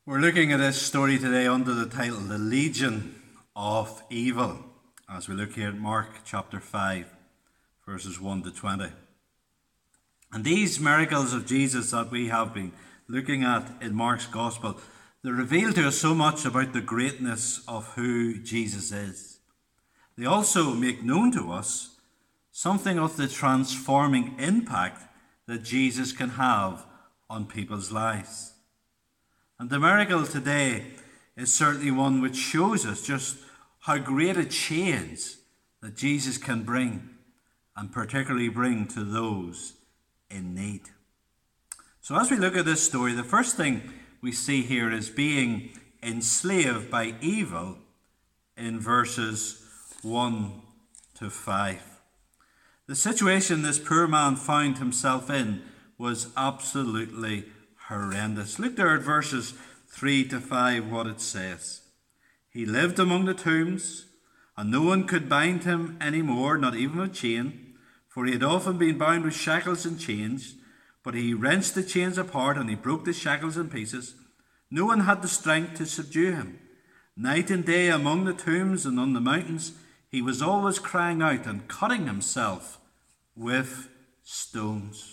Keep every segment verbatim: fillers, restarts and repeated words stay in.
We're looking at this story today under the title, The Legion of Evil, as we look here at Mark chapter five, verses one to twenty. And these miracles of Jesus that we have been looking at in Mark's Gospel, they reveal to us so much about the greatness of who Jesus is. They also make known to us something of the transforming impact that Jesus can have on people's lives. And the miracle today is certainly one which shows us just how great a change that Jesus can bring, and particularly bring to those in need. So as we look at this story, the first thing we see here is being enslaved by evil in verses one to five. The situation this poor man found himself in was absolutely horrendous. Look there at verses three to five, what it says. He lived among the tombs, and no one could bind him any more, not even with chain, for he had often been bound with shackles and chains. But he wrenched the chains apart, and he broke the shackles in pieces. No one had the strength to subdue him. Night and day among the tombs and on the mountains, he was always crying out and cutting himself with stones.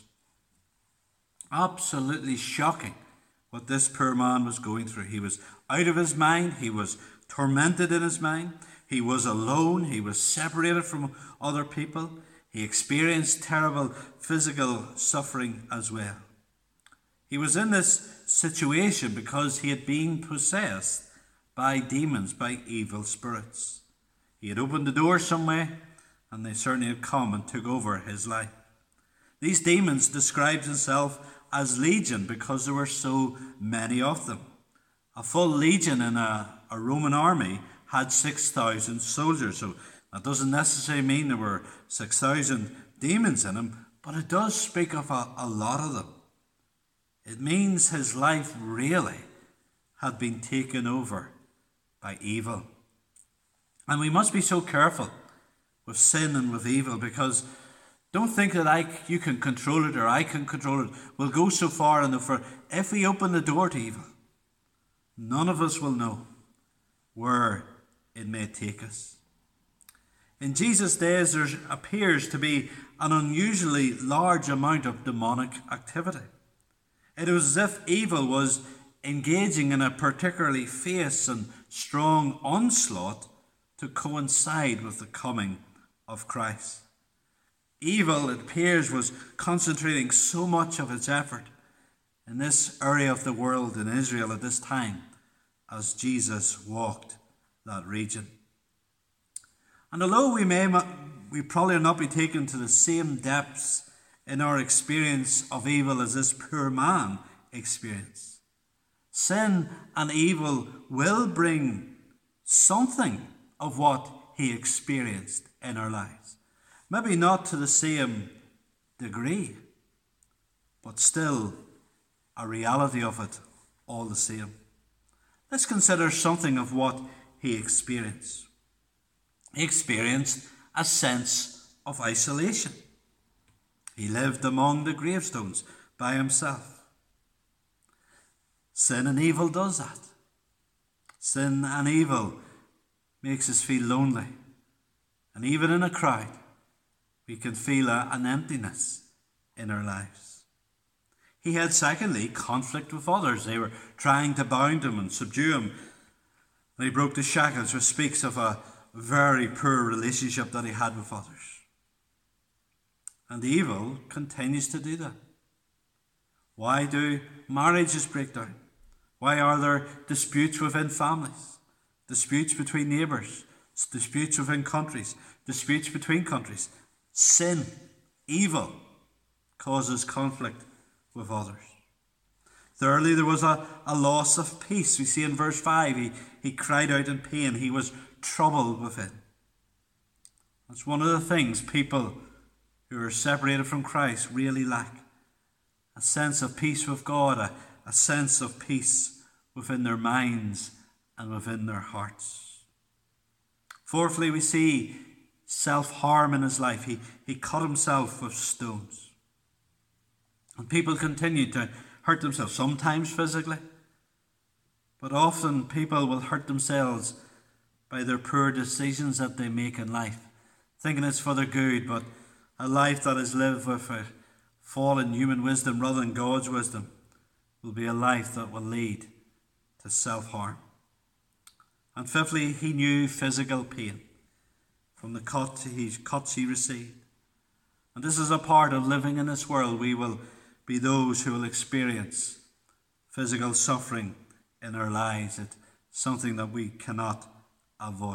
Absolutely shocking what this poor man was going through. He was out of his mind. He was tormented in his mind. He was alone. He was separated from other people. He experienced terrible physical suffering as well. He was in this situation because he had been possessed by demons, by evil spirits. He had opened the door some way, and they certainly had come and took over his life. These demons described themselves as legion because there were so many of them. A full legion in a, a Roman army had six thousand soldiers. So that doesn't necessarily mean there were six thousand demons in him, but it does speak of a, a lot of them. It means his life really had been taken over by evil. And we must be so careful with sin and with evil, because don't think that I, you can control it or I can control it. We'll go so far and for if we open the door to evil, none of us will know where it may take us. In Jesus' days, there appears to be an unusually large amount of demonic activity. It was as if evil was engaging in a particularly fierce and strong onslaught to coincide with the coming of Christ. Evil, it appears, was concentrating so much of its effort in this area of the world in Israel at this time as Jesus walked that region. And although we may we probably not be taken to the same depths in our experience of evil as this poor man experienced, sin and evil will bring something of what he experienced in our lives. Maybe not to the same degree, but still a reality of it all the same. Let's consider something of what he experienced. He experienced a sense of isolation. He lived among the gravestones by himself. Sin and evil does that. Sin and evil makes us feel lonely. And even in a crowd, we can feel a, an emptiness in our lives. He had, secondly, conflict with others. They were trying to bound him and subdue him. And he broke the shackles, which speaks of a very poor relationship that he had with others. And evil continues to do that. Why do marriages break down? Why are there disputes within families? Disputes between neighbours? Disputes within countries? Disputes between countries? Sin, evil, causes conflict with others. Thirdly, there was a, a loss of peace. We see in verse five, he, he cried out in pain. He was troubled within. That's one of the things people who are separated from Christ really lack. A sense of peace with God, a, a sense of peace within their minds and within their hearts. Fourthly, we see self-harm in his life. He, he cut himself with stones. And people continued to hurt themselves, sometimes physically, But often people will hurt themselves by their poor decisions that they make in life, thinking it's for their good, but a life that is lived with a fallen human wisdom rather than God's wisdom will be a life that will lead to self-harm. And fifthly, he knew physical pain from the cut he, cuts he received. And this is a part of living in this world. We will be those who will experience physical suffering in our lives. It's something that we cannot avoid.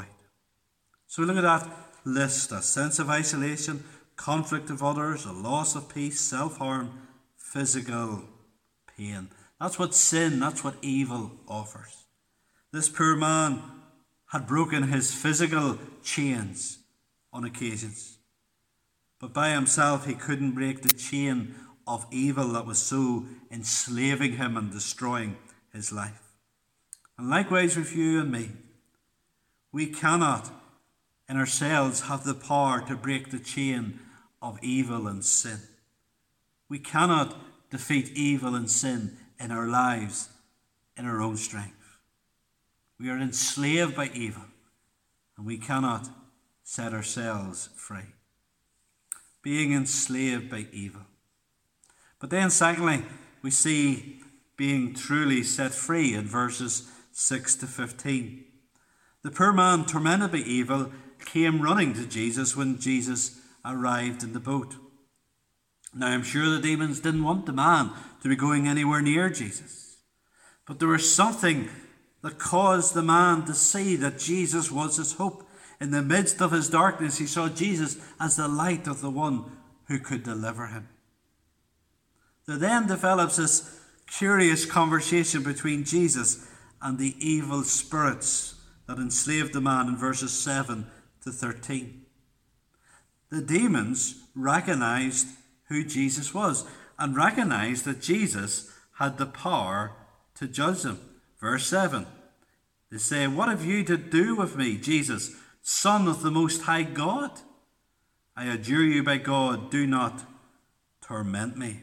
So we look at that list: a sense of isolation, conflict of others, a loss of peace, self-harm, physical pain. That's what sin, that's what evil offers. This poor man had broken his physical chains on occasions, but by himself he couldn't break the chain of evil that was so enslaving him and destroying his life. And likewise with you and me, we cannot in ourselves have the power to break the chain of evil and sin. We cannot defeat evil and sin in our lives in our own strength. We are enslaved by evil, and we cannot set ourselves free. Being enslaved by evil. But then secondly, we see being truly set free in verses six to fifteen. The poor man, tormented by evil, came running to Jesus when Jesus arrived in the boat. Now, I'm sure the demons didn't want the man to be going anywhere near Jesus. But there was something that caused the man to see that Jesus was his hope. In the midst of his darkness, he saw Jesus as the light of the one who could deliver him. There then develops this curious conversation between Jesus and the evil spirits that enslaved the man in verses seven to thirteen. The demons recognized who Jesus was and recognized that Jesus had the power to judge them. Verse seven, they say, "What have you to do with me, Jesus, Son of the Most High God? I adjure you by God, do not torment me."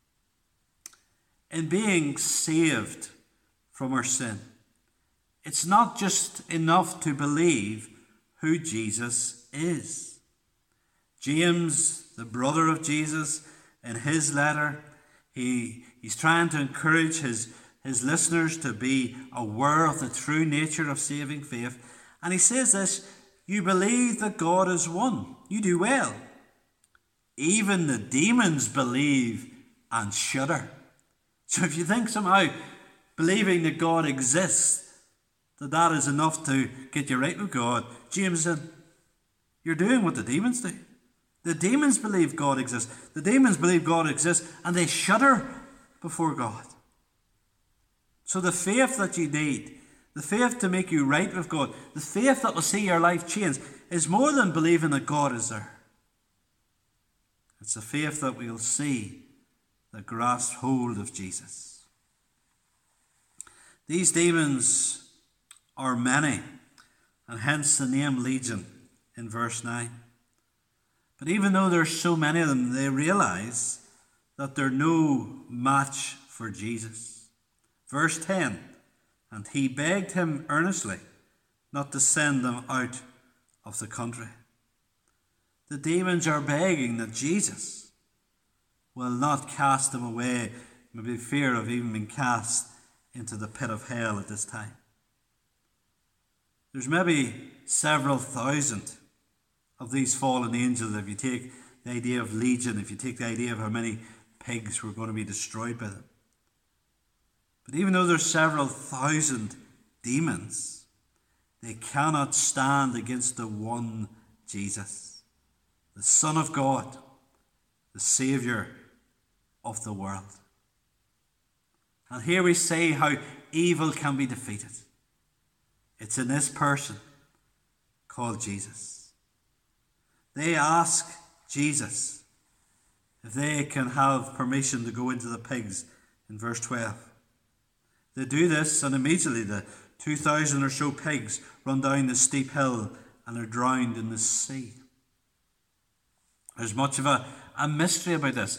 In being saved from our sin, it's not just enough to believe who Jesus is. James, the brother of Jesus, in his letter, he, he's trying to encourage his, his listeners to be aware of the true nature of saving faith. And he says this: you believe that God is one. You do well. Even the demons believe and shudder. So if you think somehow believing that God exists, that that is enough to get you right with God, James said, you're doing what the demons do. The demons believe God exists. The demons believe God exists, and they shudder before God. So the faith that you need, the faith to make you right with God, the faith that will see your life change, is more than believing that God is there. It's a faith that we'll see that grasps hold of Jesus. These demons are many, and hence the name Legion in verse nine. But even though there's so many of them, they realize that they're no match for Jesus. Verse ten, and he begged him earnestly not to send them out of the country. The demons are begging that Jesus will not cast them away, maybe fear of even being cast into the pit of hell at this time. There's maybe several thousand of these fallen angels. If you take the idea of legion, if you take the idea of how many pigs were going to be destroyed by them. But even though there's several thousand demons, they cannot stand against the one Jesus, the Son of God, the Saviour of the world. And here we say how evil can be defeated. It's in this person called Jesus. They ask Jesus if they can have permission to go into the pigs in verse twelve. They do this, and immediately the two thousand or so pigs run down the steep hill and are drowned in the sea. There's much of a, a mystery about this.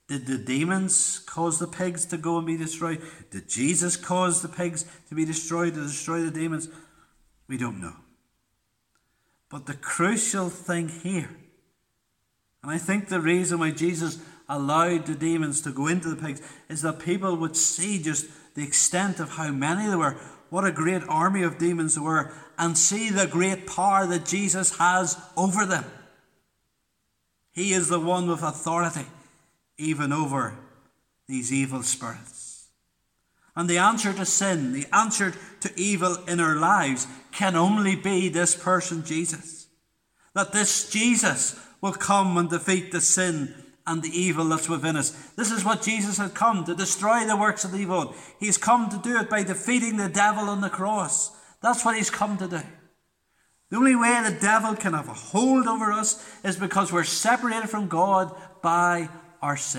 Did the demons cause the pigs to go and be destroyed? Did Jesus cause the pigs to be destroyed, to destroy the demons? We don't know. But the crucial thing here, and I think the reason why Jesus allowed the demons to go into the pigs, is that people would see just the extent of how many there were, what a great army of demons there were, and see the great power that Jesus has over them. He is the one with authority even over these evil spirits. And the answer to sin, the answer to evil in our lives, can only be this person, Jesus. That this Jesus will come and defeat the sin and the evil that's within us. This is what Jesus had come, to destroy the works of the evil. He's come to do it by defeating the devil on the cross. That's what he's come to do. The only way the devil can have a hold over us is because we're separated from God by our sin.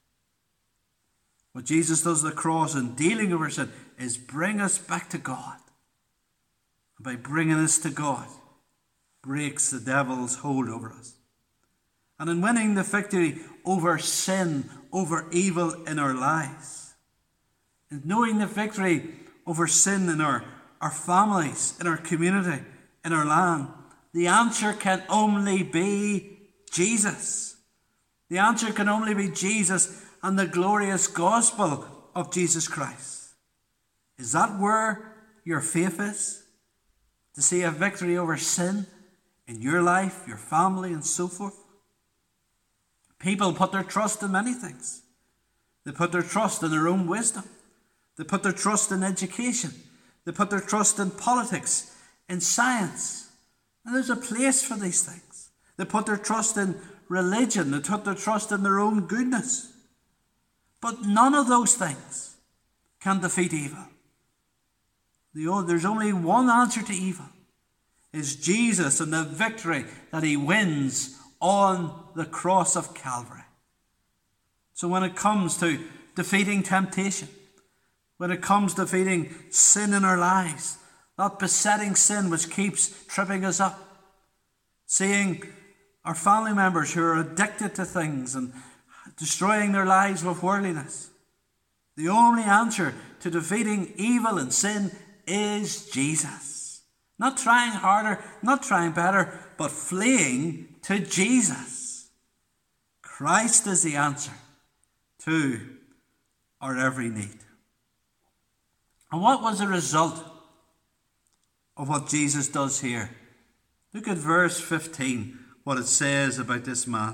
What Jesus does at the cross in dealing with our sin is bring us back to God. And by bringing us to God, breaks the devil's hold over us. And in winning the victory over sin, over evil in our lives, in knowing the victory over sin in our, our families, in our community, in our land, the answer can only be Jesus. The answer can only be Jesus and the glorious gospel of Jesus Christ. Is that where your faith is? To see a victory over sin in your life, your family, and so forth? People put their trust in many things. They put their trust in their own wisdom. They put their trust in education. They put their trust in politics, in science. And there's a place for these things. They put their trust in religion. They put their trust in their own goodness. But none of those things can defeat evil. There's only one answer to evil. It's Jesus and the victory that he wins on the cross of Calvary. So when it comes to defeating temptation, when it comes to defeating sin in our lives, that besetting sin which keeps tripping us up, seeing our family members who are addicted to things and destroying their lives with worldliness, the only answer to defeating evil and sin is Jesus. Not trying harder, not trying better, but fleeing to Jesus. Christ is the answer to our every need. And what was the result of what Jesus does here? Look at verse fifteen, what it says about this man.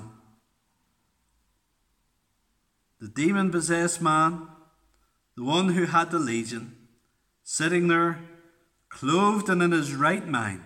The demon-possessed man, the one who had the legion, sitting there, clothed and in his right mind.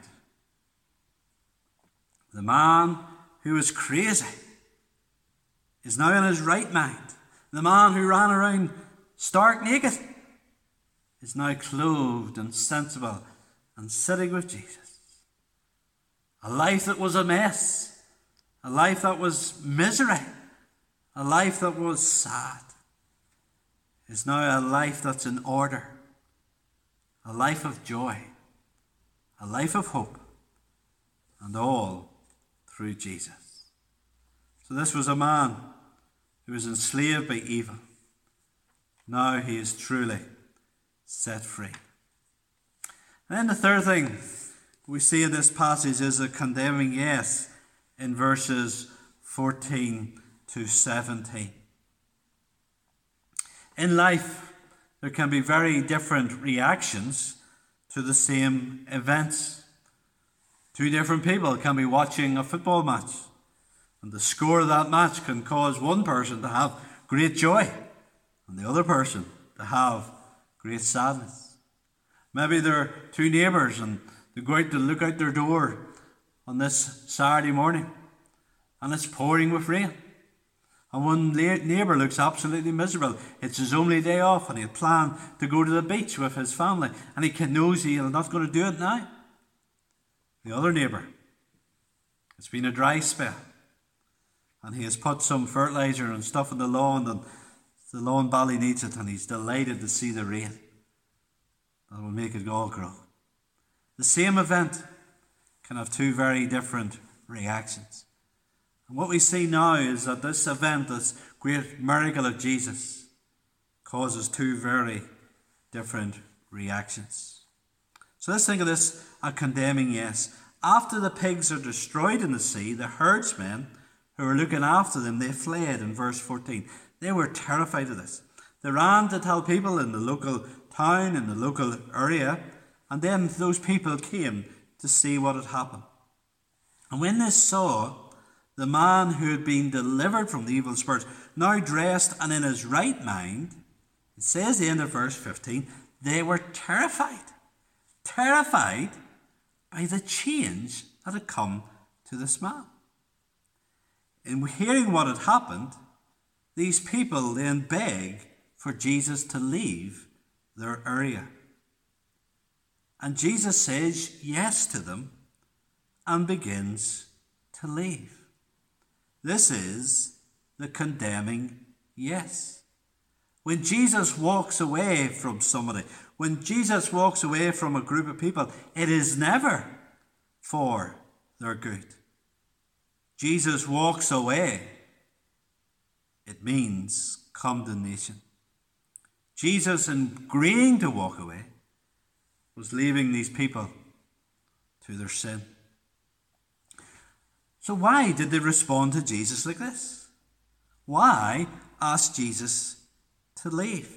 The man who was crazy is now in his right mind. The man who ran around stark naked is now clothed and sensible and sitting with Jesus. A life that was a mess, a life that was misery, a life that was sad, is now a life that's in order, a life of joy, a life of hope, and all through Jesus. So this was a man who was enslaved by evil. Now he is truly set free. And then the third thing we see in this passage is a condemning yes in verses fourteen to seventeen. In life, there can be very different reactions to the same events. Two different people can be watching a football match, and the score of that match can cause one person to have great joy and the other person to have great sadness. Maybe they're two neighbours and they go out to look out their door on this Saturday morning and it's pouring with rain. And one neighbour looks absolutely miserable. It's his only day off and he'll plan to go to the beach with his family, and he knows he's not going to do it now. The other neighbour, it's been a dry spell and he has put some fertiliser and stuff in the lawn, and the lawn badly needs it, and he's delighted to see the rain that will make it all grow. The same event can have two very different reactions. And what we see now is that this event, this great miracle of Jesus causes two very different reactions. So let's think of this, a condemning yes. After the pigs are destroyed in the sea, the herdsmen who were looking after them, they fled in verse fourteen. They were terrified of this. They ran to tell people in the local town, in the local area, and then those people came to see what had happened. And when they saw the man who had been delivered from the evil spirits, now dressed and in his right mind, it says at the end of verse fifteen, they were terrified. Terrified by the change that had come to this man. In hearing what had happened, these people then beg for Jesus to leave their area. And Jesus says yes to them and begins to leave. This is the condemning yes. When Jesus walks away from somebody, when Jesus walks away from a group of people, it is never for their good. Jesus walks away, it means condemnation. Jesus, in agreeing to walk away, was leaving these people to their sin. So why did they respond to Jesus like this? Why ask Jesus to leave?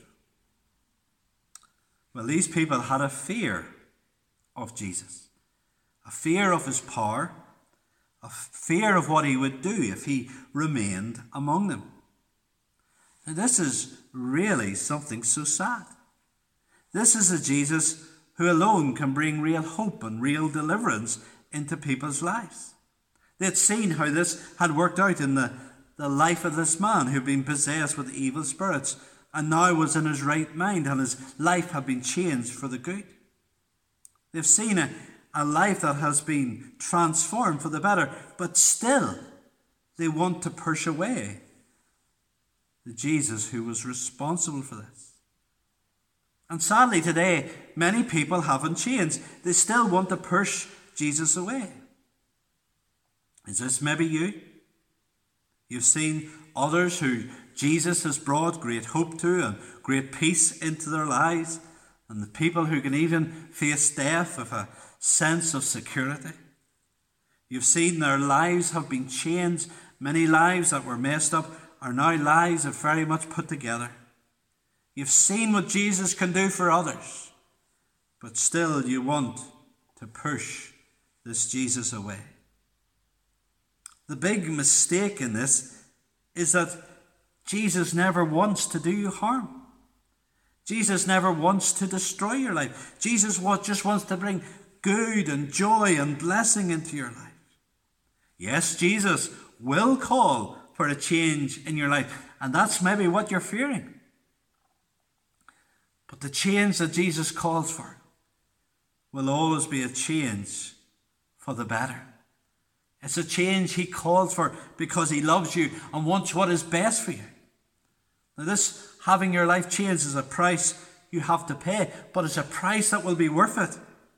Well, these people had a fear of Jesus, a fear of his power, a fear of what he would do if he remained among them. Now, this is really something so sad. This is a Jesus who alone can bring real hope and real deliverance into people's lives. They'd seen how this had worked out in the, the life of this man who'd been possessed with evil spirits and now was in his right mind, and his life had been changed for the good. They've seen a, a life that has been transformed for the better, but still they want to push away the Jesus who was responsible for this. And sadly today, many people haven't changed. They still want to push Jesus away. Is this maybe you? You've seen others who Jesus has brought great hope to and great peace into their lives, and the people who can even face death with a sense of security. You've seen their lives have been changed. Many lives that were messed up are now lives that very much put together. You've seen what Jesus can do for others, but still you want to push this Jesus away. The big mistake in this is that Jesus never wants to do you harm. Jesus never wants to destroy your life. Jesus just wants to bring good and joy and blessing into your life. Yes, Jesus will call for a change in your life, and that's maybe what you're fearing. But the change that Jesus calls for will always be a change for the better. It's a change he calls for because he loves you and wants what is best for you. Now, this having your life changed is a price you have to pay, but it's a price that will be worth it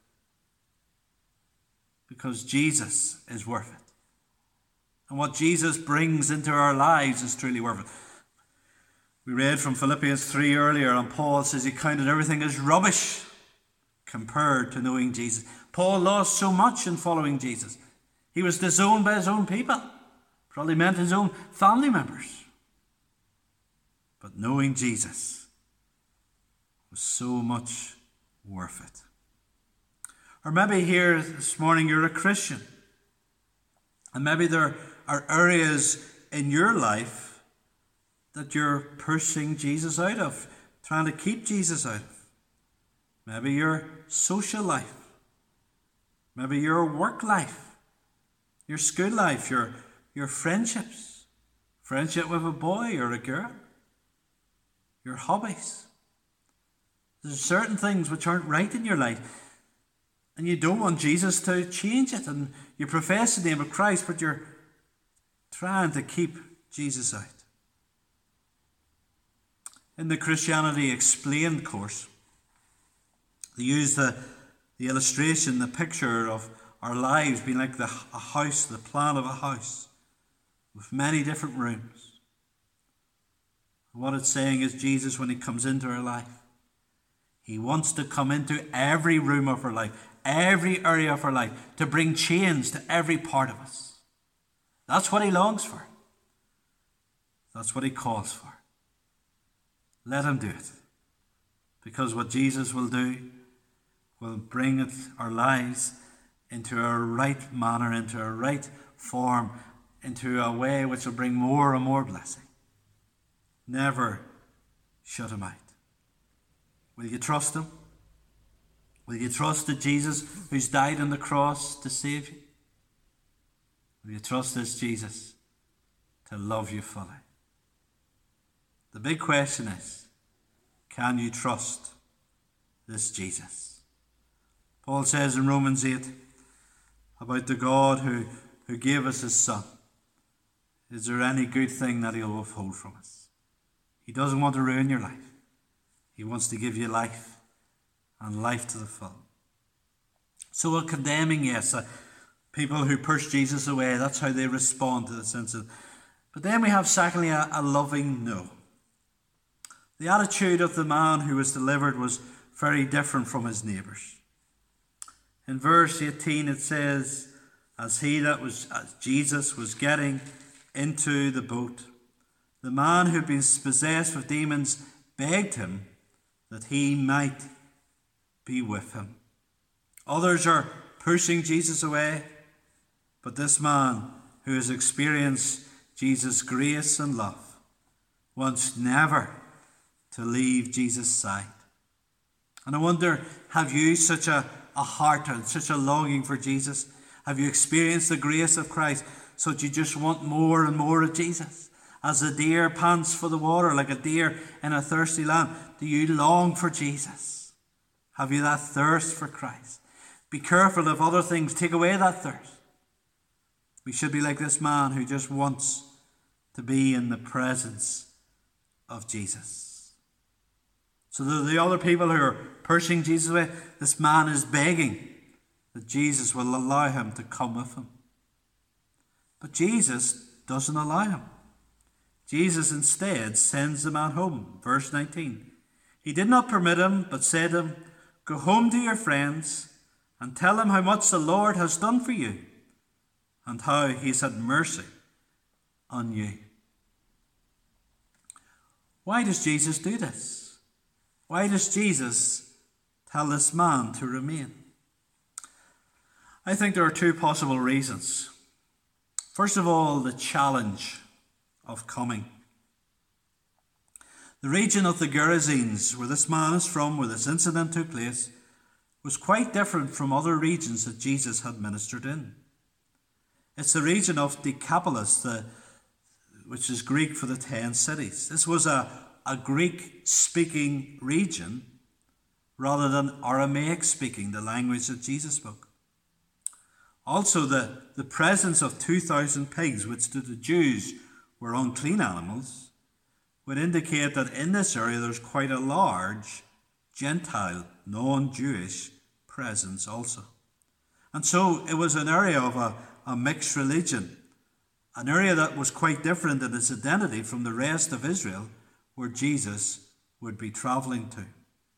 because Jesus is worth it. And what Jesus brings into our lives is truly worth it. We read from Philippians three earlier, and Paul says he counted everything as rubbish compared to knowing Jesus. Paul lost so much in following Jesus. He was disowned by his own people. Probably meant his own family members. But knowing Jesus was so much worth it. Or maybe here this morning you're a Christian. And maybe there are areas in your life that you're pushing Jesus out of, trying to keep Jesus out of. Maybe your social life. Maybe your work life. Your school life, your, your friendships, friendship with a boy or a girl, your hobbies. There's certain things which aren't right in your life, and you don't want Jesus to change it, and you profess the name of Christ, but you're trying to keep Jesus out. In the Christianity Explained course, they use the, the illustration, the picture of our lives being like the, a house, the plan of a house, with many different rooms. What it's saying is Jesus, when he comes into our life, he wants to come into every room of our life, every area of our life, to bring change to every part of us. That's what he longs for. That's what he calls for. Let him do it. Because what Jesus will do will bring it, our lives into a right manner, into a right form, into a way which will bring more and more blessing. Never shut him out. Will you trust him? Will you trust that Jesus, who's died on the cross to save you? Will you trust this Jesus to love you fully? The big question is, can you trust this Jesus? Paul says in Romans eight about the God who, who gave us his Son. Is there any good thing that he'll withhold from us? He doesn't want to ruin your life. He wants to give you life, and life to the full. So we're condemning, yes, uh, people who push Jesus away. That's how they respond to the sense of. But then we have, secondly, a, a loving no. The attitude of the man who was delivered was very different from his neighbours. In verse eighteen it says, as he that was, as Jesus was getting into the boat, the man who had been possessed with demons begged him that he might be with him. Others are pushing Jesus away, but this man who has experienced Jesus' grace and love wants never to leave Jesus' side. And I wonder, have you such a, a heart and such a longing for Jesus? Have you experienced the grace of Christ so that you just want more and more of Jesus? As a deer pants for the water, like a deer in a thirsty land, do you long for Jesus? Have you that thirst for Christ? Be careful if other things take away that thirst. We should be like this man who just wants to be in the presence of Jesus. So the other people who are pushing Jesus away, this man is begging that Jesus will allow him to come with him. But Jesus doesn't allow him. Jesus instead sends the man home. Verse nineteen. He did not permit him, but said to him, go home to your friends and tell them how much the Lord has done for you and how he's had mercy on you. Why does Jesus do this? Why does Jesus tell this man to remain? I think there are two possible reasons. First of all, the challenge of coming. The region of the Gerasenes, where this man is from, where this incident took place, was quite different from other regions that Jesus had ministered in. It's the region of Decapolis, the, which is Greek for the ten cities. This was a, a Greek-speaking region rather than Aramaic-speaking, the language that Jesus spoke. Also, the, the presence of two thousand pigs, which to the Jews were unclean animals, would indicate that in this area there's quite a large Gentile, non-Jewish presence also. And so it was an area of a, a mixed religion, an area that was quite different in its identity from the rest of Israel, where Jesus would be travelling to.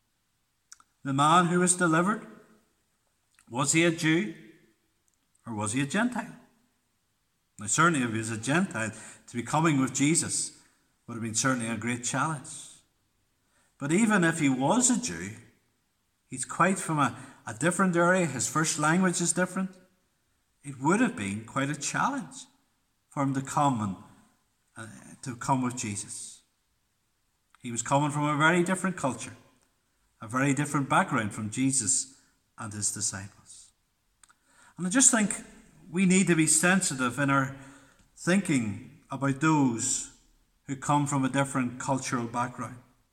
The man who was delivered, was he a Jew or was he a Gentile? Now certainly if he was a Gentile, to be coming with Jesus would have been certainly a great challenge. But even if he was a Jew, he's quite from a, a different area, his first language is different. It would have been quite a challenge for him to come and uh, to come with Jesus. He was coming from a very different culture, a very different background from Jesus and his disciples. And I just think we need to be sensitive in our thinking about those who come from a different cultural background.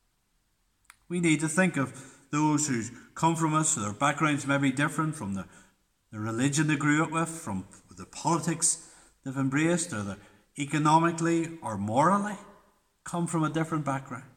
We need to think of those who come from us, their backgrounds may be different from the, the religion they grew up with, from the politics they've embraced, or the economically or morally come from a different background.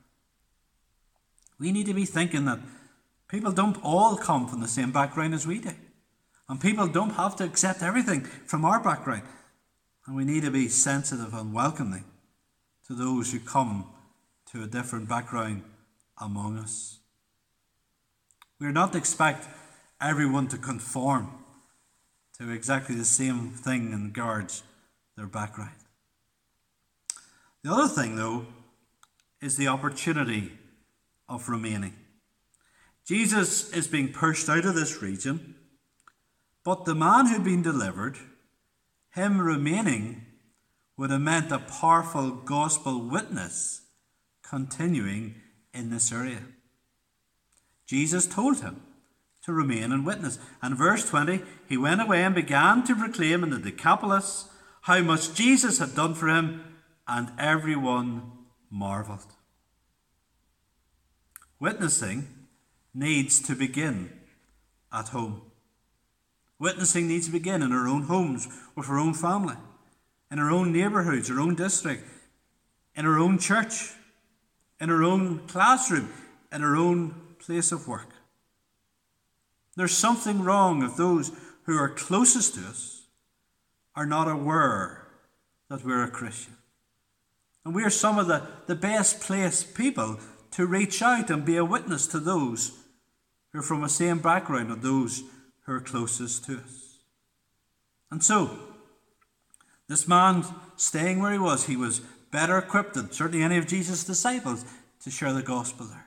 We need to be thinking that people don't all come from the same background as we do. And people don't have to accept everything from our background. And we need to be sensitive and welcoming to those who come to a different background among us. We're not to expect everyone to conform to exactly the same thing in regards their background. The other thing, though, is the opportunity of remaining. Jesus is being pushed out of this region, but the man who'd been delivered, him remaining, would have meant a powerful gospel witness continuing in this area. Jesus told him to remain and witness. And verse twenty, he went away and began to proclaim in the Decapolis how much Jesus had done for him, and everyone marveled. Witnessing needs to begin at home. Witnessing needs to begin in our own homes, with our own family, in our own neighbourhoods, our own district, in our own church, in our own classroom, in our own place of work. There's something wrong if those who are closest to us are not aware that we're a Christian. And we are some of the, the best placed people to reach out and be a witness to those who are from the same background as those who are closest to us. And so, this man staying where he was, he was better equipped than certainly any of Jesus' disciples to share the gospel there.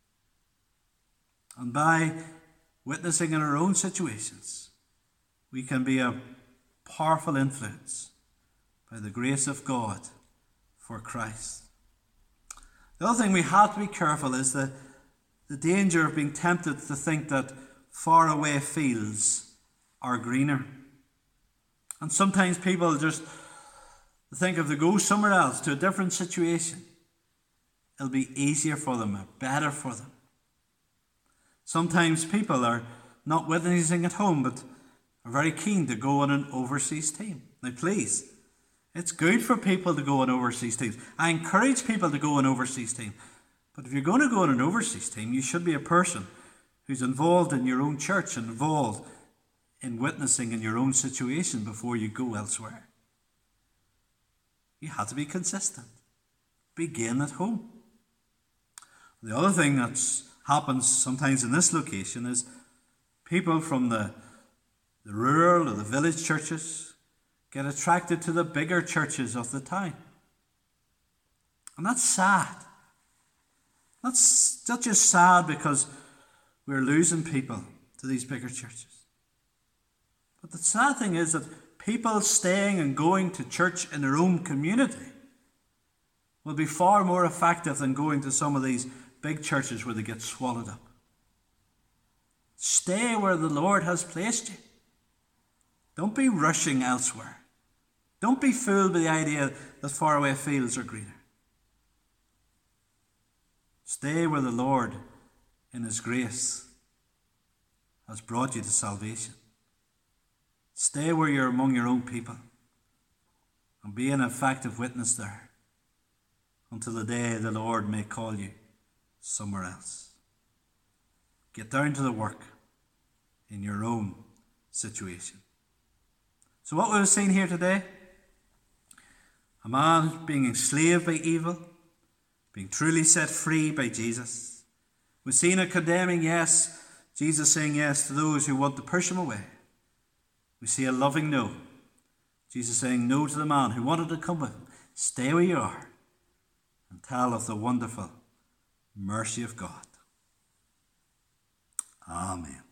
And by witnessing in our own situations, we can be a powerful influence by the grace of God for Christ. The other thing we have to be careful is the, the danger of being tempted to think that faraway fields are greener. And sometimes people just think if they go somewhere else to a different situation, it'll be easier for them, or better for them. Sometimes people are not witnessing at home, but are very keen to go on an overseas team. Now please, it's good for people to go on overseas teams. I encourage people to go on overseas teams. But if you're going to go on an overseas team, you should be a person who's involved in your own church and involved in witnessing in your own situation before you go elsewhere. You have to be consistent. Begin at home. The other thing that happens sometimes in this location is people from the, the rural or the village churches get attracted to the bigger churches of the town. And that's sad. That's not just sad because we're losing people to these bigger churches. But the sad thing is that people staying and going to church in their own community will be far more effective than going to some of these big churches where they get swallowed up. Stay where the Lord has placed you. Don't be rushing elsewhere. Don't be fooled by the idea that faraway fields are greener. Stay where the Lord, in His grace, has brought you to salvation. Stay where you're among your own people and be an effective witness there until the day the Lord may call you somewhere else. Get down to the work in your own situation. So what we've seen here today, a man being enslaved by evil, being truly set free by Jesus. We've seen a condemning yes, Jesus saying yes to those who want to push him away. We see a loving no, Jesus saying no to the man who wanted to come with him. Stay where you are and tell of the wonderful mercy of God. Amen.